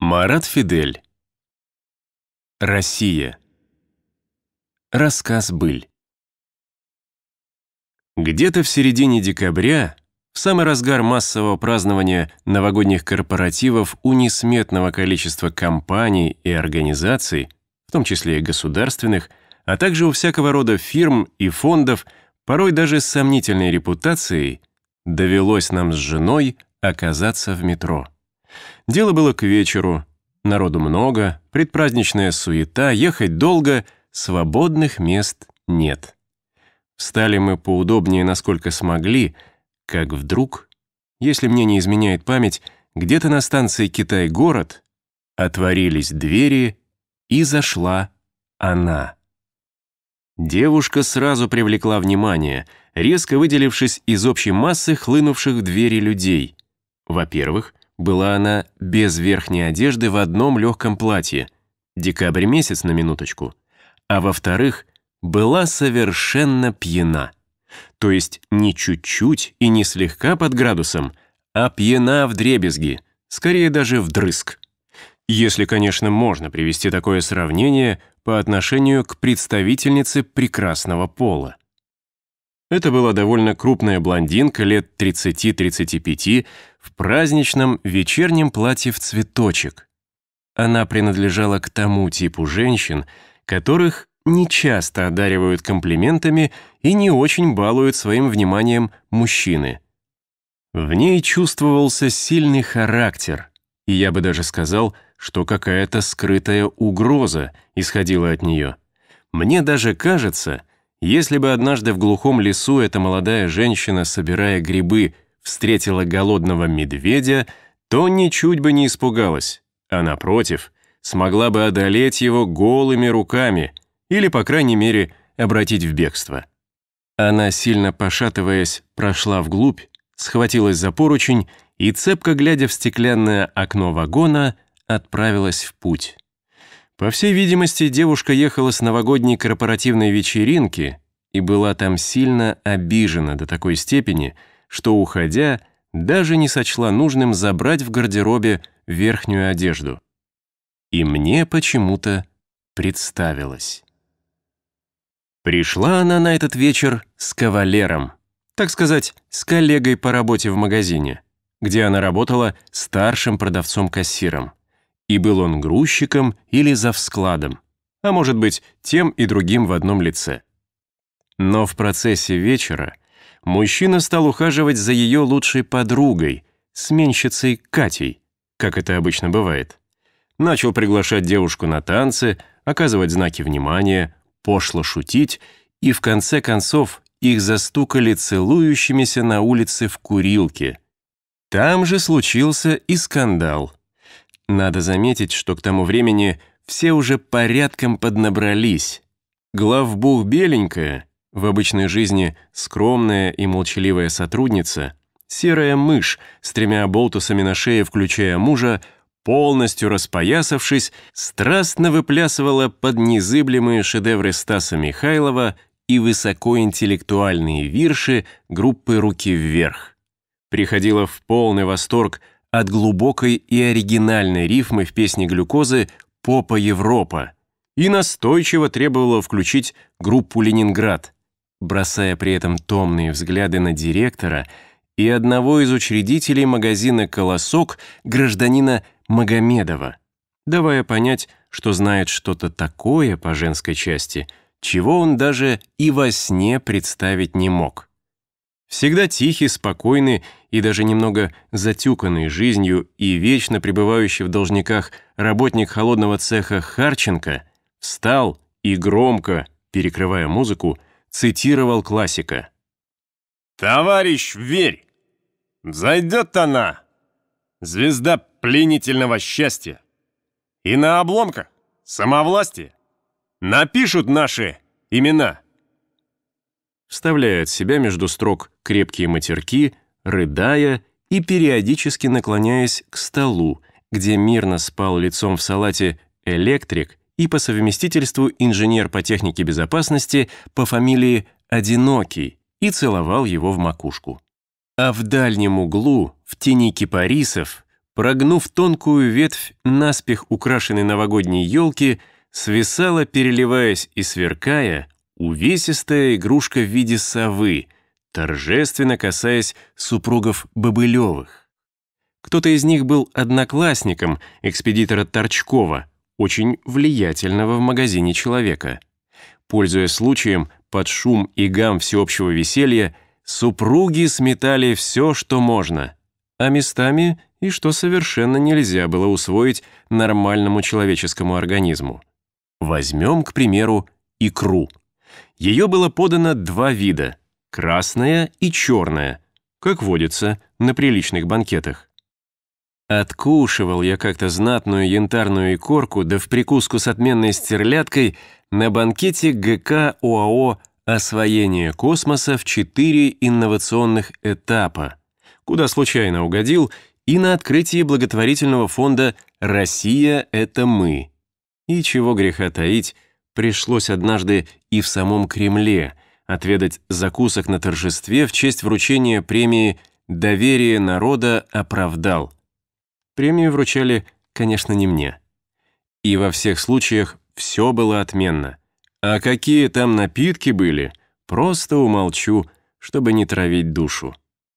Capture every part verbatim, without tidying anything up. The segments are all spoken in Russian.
Марат Фидель. Россия. Рассказ «Быль». Где-то в середине декабря, в самый разгар массового празднования новогодних корпоративов у несметного количества компаний и организаций, в том числе и государственных, а также у всякого рода фирм и фондов, порой даже с сомнительной репутацией, довелось нам с женой оказаться в метро. Дело было к вечеру, народу много, предпраздничная суета, ехать долго, свободных мест нет. Встали мы поудобнее, насколько смогли, как вдруг, если мне не изменяет память, где-то на станции Китай-город отворились двери, и зашла она. Девушка сразу привлекла внимание, резко выделившись из общей массы хлынувших в двери людей. Во-первых, была она без верхней одежды в одном легком платье, декабрь месяц на минуточку, а во-вторых, была совершенно пьяна. То есть не чуть-чуть и не слегка под градусом, а пьяна вдребезги, скорее даже вдрызг. Если, конечно, можно привести такое сравнение по отношению к представительнице прекрасного пола. Это была довольно крупная блондинка лет тридцати-тридцати пяти в праздничном вечернем платье в цветочек. Она принадлежала к тому типу женщин, которых нечасто одаривают комплиментами и не очень балуют своим вниманием мужчины. В ней чувствовался сильный характер, и я бы даже сказал, что какая-то скрытая угроза исходила от нее. Мне даже кажется, если бы однажды в глухом лесу эта молодая женщина, собирая грибы, встретила голодного медведя, то ничуть бы не испугалась, а напротив, смогла бы одолеть его голыми руками или, по крайней мере, обратить в бегство. Она, сильно пошатываясь, прошла вглубь, схватилась за поручень и, цепко глядя в стеклянное окно вагона, отправилась в путь. По всей видимости, девушка ехала с новогодней корпоративной вечеринки и была там сильно обижена до такой степени, что, уходя, даже не сочла нужным забрать в гардеробе верхнюю одежду. И мне почему-то представилось. Пришла она на этот вечер с кавалером, так сказать, с коллегой по работе в магазине, где она работала старшим продавцом-кассиром. И был он грузчиком или завскладом, а может быть, тем и другим в одном лице. Но в процессе вечера мужчина стал ухаживать за ее лучшей подругой, сменщицей Катей, как это обычно бывает. Начал приглашать девушку на танцы, оказывать знаки внимания, пошло шутить, и в конце концов их застукали целующимися на улице в курилке. Там же случился и скандал. Надо заметить, что к тому времени все уже порядком поднабрались. Главбух беленькая, в обычной жизни скромная и молчаливая сотрудница, серая мышь с тремя оболтусами на шее, включая мужа, полностью распоясавшись, страстно выплясывала под незыблемые шедевры Стаса Михайлова и высокоинтеллектуальные вирши группы «Руки вверх». Приходила в полный восторг от глубокой и оригинальной рифмы в песне «Глюкозы» «Попа Европа» и настойчиво требовала включить группу «Ленинград», бросая при этом томные взгляды на директора и одного из учредителей магазина «Колосок», гражданина Магомедова, давая понять, что знает что-то такое по женской части, чего он даже и во сне представить не мог. Всегда тихий, спокойный и даже немного затюканный жизнью и вечно пребывающий в должниках работник холодного цеха Харченко встал и громко, перекрывая музыку, цитировал классика. «Товарищ, верь! Зайдет она, звезда пленительного счастья, и на обломках самовластия напишут наши имена». Вставляя от себя между строк крепкие матерки, рыдая и периодически наклоняясь к столу, где мирно спал лицом в салате электрик и по совместительству инженер по технике безопасности по фамилии Одинокий, и целовал его в макушку. А в дальнем углу, в тени кипарисов, Прогнув тонкую ветвь наспех украшенной новогодней елки, свисала, переливаясь и сверкая, увесистая игрушка в виде совы, торжественно касаясь супругов Бобылевых. Кто-то из них был одноклассником экспедитора Торчкова, очень влиятельного в магазине человека. Пользуясь случаем, под шум и гам всеобщего веселья, супруги сметали все, что можно, а местами и что совершенно нельзя было усвоить нормальному человеческому организму. Возьмем, к примеру, икру. Ее было подано два вида – красная и черная, как водится на приличных банкетах. Откушивал я как-то знатную янтарную икорку, да в прикуску с отменной стерляткой на банкете ГК ОАО «Освоение космоса» в четыре инновационных этапа, куда случайно угодил и на открытии благотворительного фонда «Россия – это мы». И чего греха таить, пришлось однажды и в самом Кремле отведать закусок на торжестве в честь вручения премии «Доверие народа оправдал». Премию вручали, конечно, не мне. И во всех случаях все было отменно. А какие там напитки были, просто умолчу, чтобы не травить душу.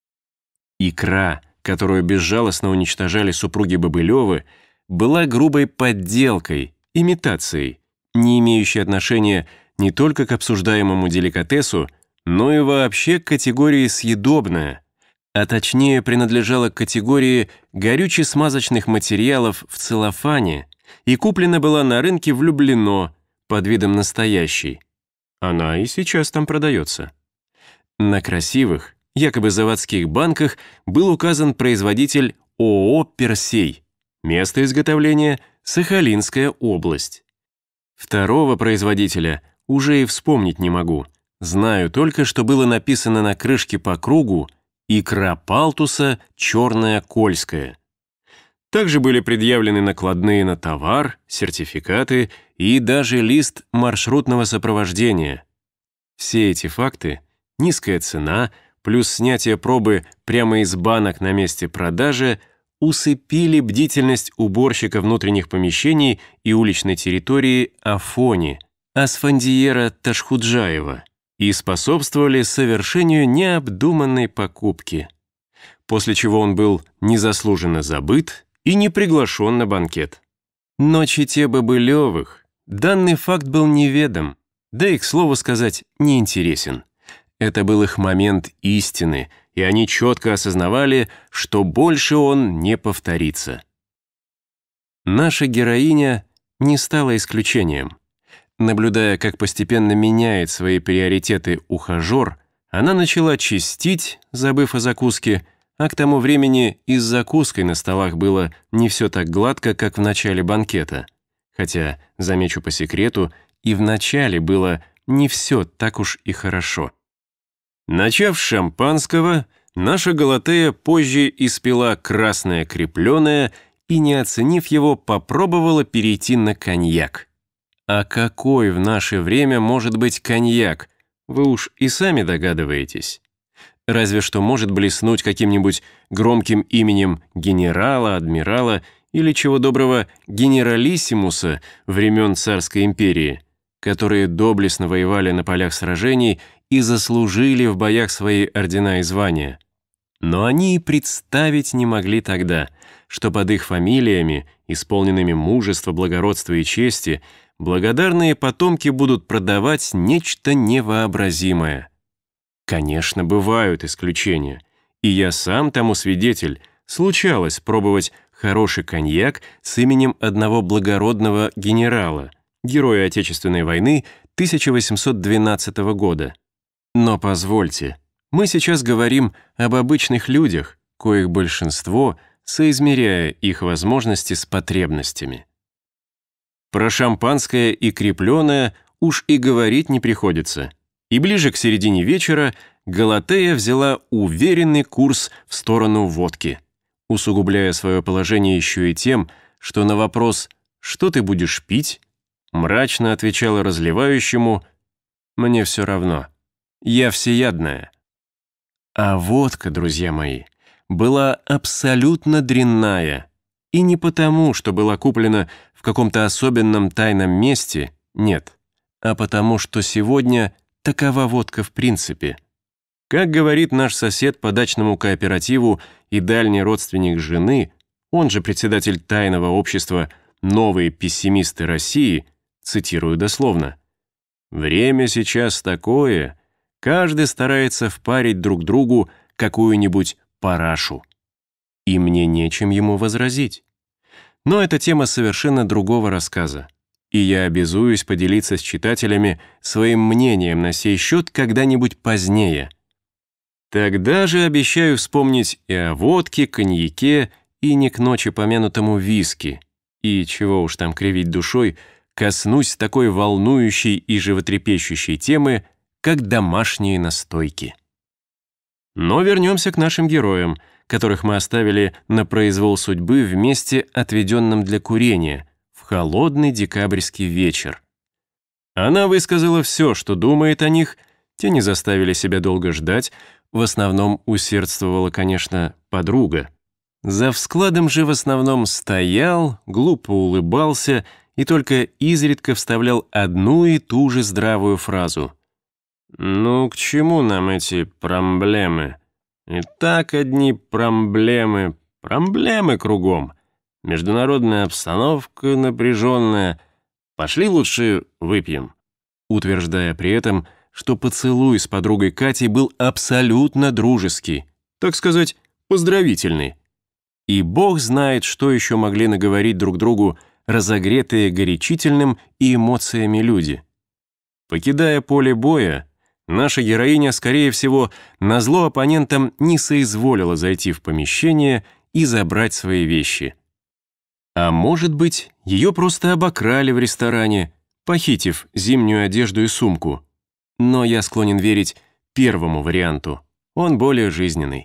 Икра, которую безжалостно уничтожали супруги Бобылевы, была грубой подделкой, имитацией, не имеющей отношения не только к обсуждаемому деликатесу, но и вообще к категории «съедобная», а точнее принадлежала к категории горюче-смазочных материалов в целлофане и куплена была на рынке в Люблино под видом настоящей. Она и сейчас там продается. На красивых, якобы заводских банках был указан производитель ООО «Персей». Место изготовления – Сахалинская область. Второго производителя уже и вспомнить не могу. Знаю только, что было написано на крышке по кругу «Икра палтуса черная кольская». Также были предъявлены накладные на товар, сертификаты и даже лист маршрутного сопровождения. Все эти факты – низкая цена – плюс снятие пробы прямо из банок на месте продажи усыпили бдительность уборщика внутренних помещений и уличной территории Афони, Асфандиера Ташхуджаева, и способствовали совершению необдуманной покупки, после чего он был незаслуженно забыт и не приглашен на банкет. Но чете Бобылевых данный факт был неведом, да и, к слову сказать, неинтересен. Это был их момент истины, и они четко осознавали, что больше он не повторится. Наша героиня не стала исключением. Наблюдая, как постепенно меняет свои приоритеты ухажер, она начала чистить, забыв о закуске, а к тому времени и с закуской на столах было не все так гладко, как в начале банкета. Хотя, замечу по секрету, и в начале было не все так уж и хорошо. Начав с шампанского, наша Галатея позже испила красное крепленое и, не оценив его, попробовала перейти на коньяк. А какой в наше время может быть коньяк? Вы уж и сами догадываетесь. Разве что может блеснуть каким-нибудь громким именем генерала, адмирала или, чего доброго, генералиссимуса времен Царской империи, которые доблестно воевали на полях сражений и заслужили в боях свои ордена и звания. Но они и представить не могли тогда, что под их фамилиями, исполненными мужества, благородства и чести, благодарные потомки будут продавать нечто невообразимое. Конечно, бывают исключения, и я сам тому свидетель. Случалось пробовать хороший коньяк с именем одного благородного генерала, героя Отечественной войны тысяча восемьсот двенадцатого года. Но позвольте, мы сейчас говорим об обычных людях, коих большинство, соизмеряя их возможности с потребностями. Про шампанское и крепленое уж и говорить не приходится. И ближе к середине вечера Галатея взяла уверенный курс в сторону водки, усугубляя свое положение еще и тем, что на вопрос «Что ты будешь пить?» мрачно отвечала разливающему «Мне все равно. Я всеядная». А водка, друзья мои, была абсолютно дрянная, И не потому, что была куплена в каком-то особенном тайном месте, нет, а потому, что сегодня такова водка в принципе. Как говорит наш сосед по дачному кооперативу и дальний родственник жены, он же председатель тайного общества «Новые пессимисты России», цитирую дословно, «Время сейчас такое, каждый старается впарить друг другу какую-нибудь парашу». И мне нечем ему возразить. Но это тема совершенно другого рассказа, и я обязуюсь поделиться с читателями своим мнением на сей счет когда-нибудь позднее. Тогда же обещаю вспомнить и о водке, коньяке, и не к ночи помянутому виски, и, чего уж там кривить душой, коснусь такой волнующей и животрепещущей темы, как домашние настойки. Но вернемся к нашим героям, которых мы оставили на произвол судьбы в месте, отведенном для курения, в холодный декабрьский вечер. Она высказала все, что думает о них, те не заставили себя долго ждать, в основном усердствовала, конечно, подруга. За вскладом же в основном стоял, глупо улыбался и только изредка вставлял одну и ту же здравую фразу. «Ну, к чему нам эти проблемы? И так одни проблемы, проблемы кругом. Международная обстановка напряженная. Пошли лучше выпьем», утверждая при этом, что поцелуй с подругой Катей был абсолютно дружеский, так сказать, поздравительный. И бог знает, что еще могли наговорить друг другу разогретые горячительным и эмоциями люди. Покидая поле боя, наша героиня, скорее всего, назло оппонентам не соизволила зайти в помещение и забрать свои вещи. А может быть, ее просто обокрали в ресторане, похитив зимнюю одежду и сумку. Но я склонен верить первому варианту, он более жизненный.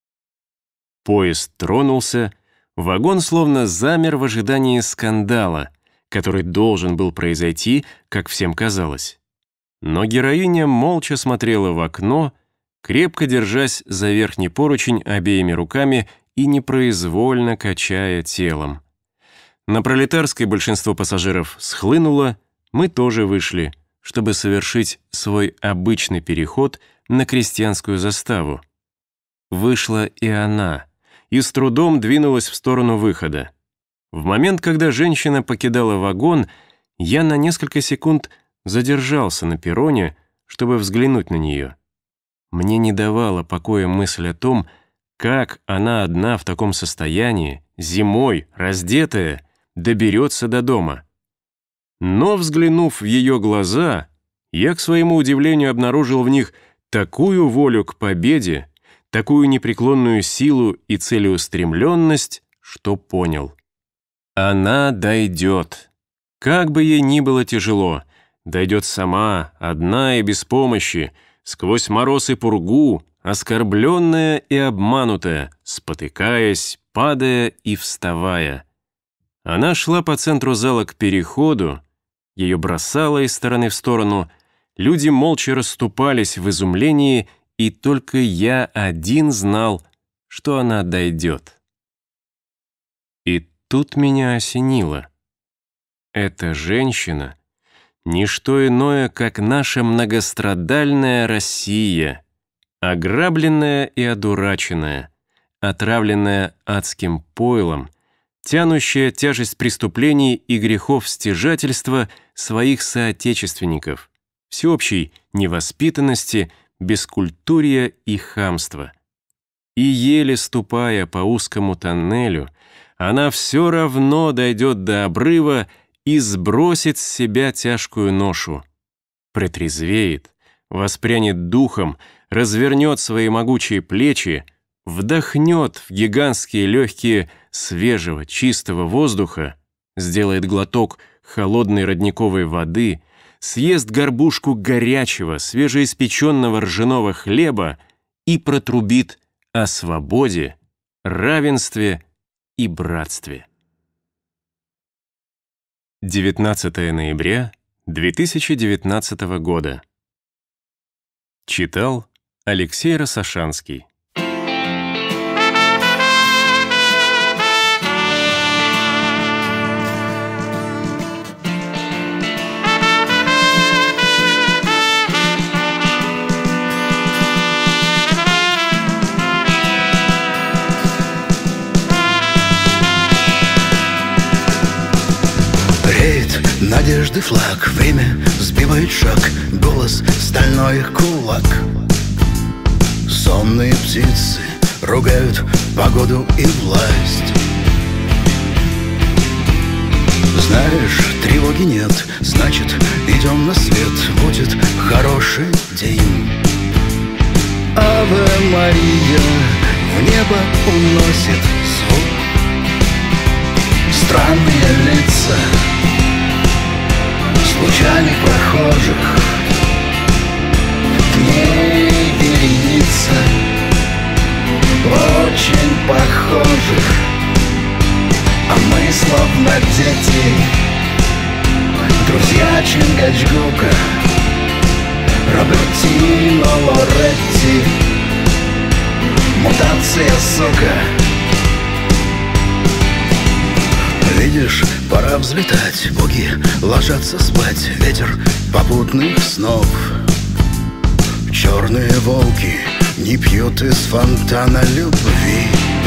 Поезд тронулся, вагон словно замер в ожидании скандала, который должен был произойти, как всем казалось. Но героиня молча смотрела в окно, крепко держась за верхний поручень обеими руками и непроизвольно качая телом. На Пролетарской большинство пассажиров схлынуло, мы тоже вышли, чтобы совершить свой обычный переход на крестьянскую заставу. Вышла и она, и с трудом двинулась в сторону выхода. В момент, когда женщина покидала вагон, я на несколько секунд задержался на перроне, чтобы взглянуть на нее. Мне не давала покоя мысль о том, как она одна в таком состоянии, зимой, раздетая, доберется до дома. Но, взглянув в ее глаза, я, к своему удивлению, обнаружил в них такую волю к победе, такую непреклонную силу и целеустремленность, что понял. Она дойдет. Как бы ей ни было тяжело, дойдет сама, одна и без помощи, сквозь мороз и пургу, оскорбленная и обманутая, спотыкаясь, падая и вставая. Она шла по центру зала к переходу, ее бросало из стороны в сторону, люди молча расступались в изумлении, и только я один знал, что она дойдет. И тут меня осенило. Эта женщина — ничто иное, как наша многострадальная Россия, ограбленная и одураченная, отравленная адским пойлом, тянущая тяжесть преступлений и грехов стяжательства своих соотечественников, всеобщей невоспитанности, бескультурья и хамства. И еле ступая по узкому тоннелю, она все равно дойдет до обрыва и сбросит с себя тяжкую ношу. Протрезвеет, воспрянет духом, развернет свои могучие плечи, вдохнет в гигантские легкие свежего, чистого воздуха, сделает глоток холодной родниковой воды, съест горбушку горячего, свежеиспеченного ржаного хлеба и протрубит о свободе, равенстве и братстве. девятнадцатое ноября две тысячи девятнадцатого года. Читал Алексей Росошанский. Надежды флаг, время сбивает шаг, голос стальной кулак. Сонные птицы ругают погоду и власть. Знаешь, тревоги нет, значит, идем на свет, будет хороший день. Аве Мария в небо уносит звук. Странные лица случайных прохожих, к ней вереница очень похожих. А мы словно дети, друзья Чингачгука, Робертино Лоретти. Мутация, сука. Видишь, пора взлетать, боги ложатся спать. Ветер попутных снов. Черные волки не пьют из фонтана любви.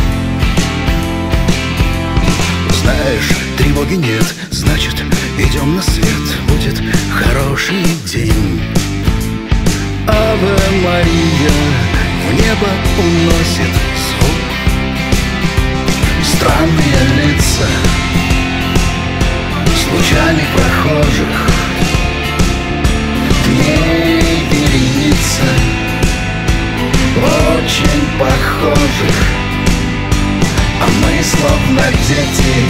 Знаешь, тревоги нет, значит, идем на свет, будет хороший день. Аве Мария в небо уносит звук. Странные лица случайных прохожих, к ней вереница очень похожих. А мы словно дети,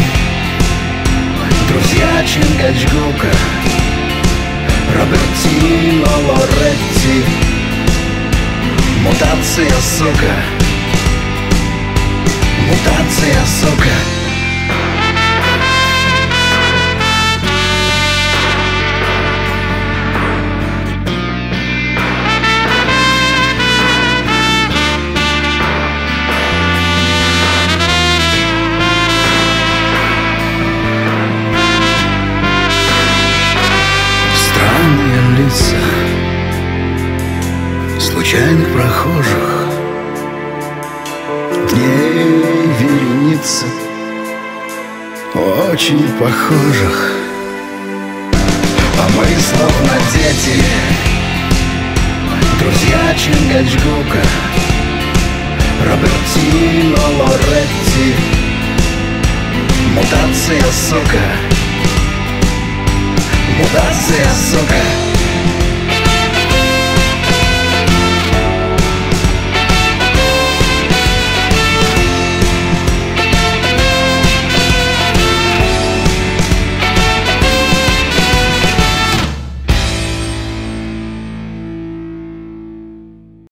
друзья Чингачгука, Робертино Лоретти. Мутация, сука. Мутация, сука. Лица случайных прохожих, к ней вереница очень похожих. А мы словно дети, друзья Чингачгука, Робертино Лоретти. Мутация, сука. Мутация, сука.